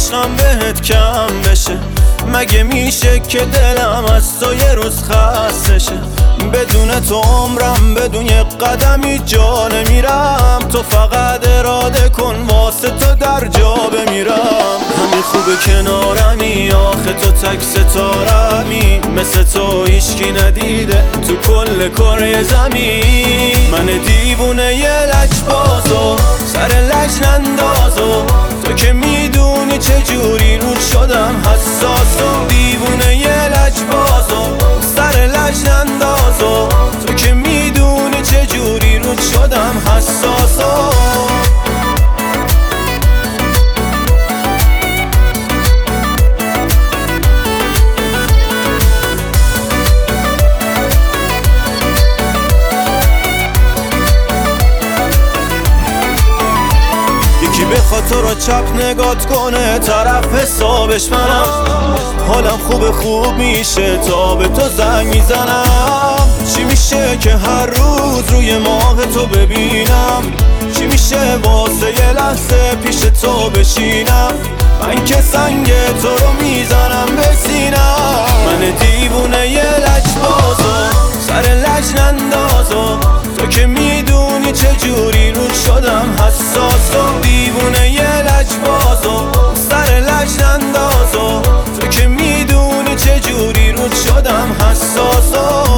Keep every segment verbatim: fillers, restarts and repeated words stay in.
عشقم بهت کم بشه؟ مگه میشه که دلم از تو یه روز خسته شه؟ بدون تو عمرم بدون یه قدمی جا نمیرم. تو فقط اراده کن واسه تو در جا بمیرم. همین خوبه کنارمی، آخه تو تک ستارمی، مثل تو هیچکی ندیده تو کل کره زمین. من دیوونه یه لجبازو سر لج نندازو، تو که میدونی چجوری رود شدم حساسو. دیوونه یه لجبازو سر لج نندازو، تو که میدونی چجوری رود شدم حساسو. یکی بخواد تو رو چپ نگات کنه، طرف حسابش منم. حالم خوب خوب میشه تا به تو زنگ میزنم. چی میشه که هر روز روی ماه تو ببینم؟ چی میشه واسه یه لحظه پیش تو بشینم؟ من که سنگ تو رو میزنم به سینم. من دیوونه یه لجبازو سر لج نندازو، تو که میدونی چجوری رود شدم حساسو. دیوونه یه لجبازو سر لج نندازو، تو که میدونی چجوری رود شدم حساسو.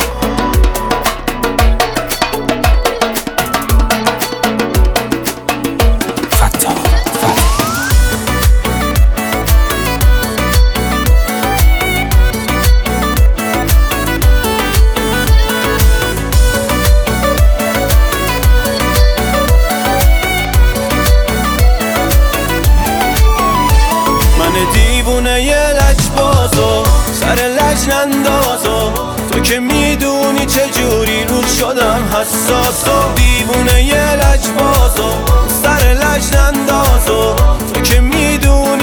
دیوونه یه لجبازو سر لج نندازو، تو که میدونی چجوری رود شدم حساسو. دیوونه یه لجبازو سر لج نندازو، تو که میدونی